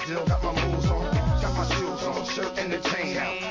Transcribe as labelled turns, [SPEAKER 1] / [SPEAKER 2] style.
[SPEAKER 1] Still got my moves on, got my shoes on, shirt and the chain out.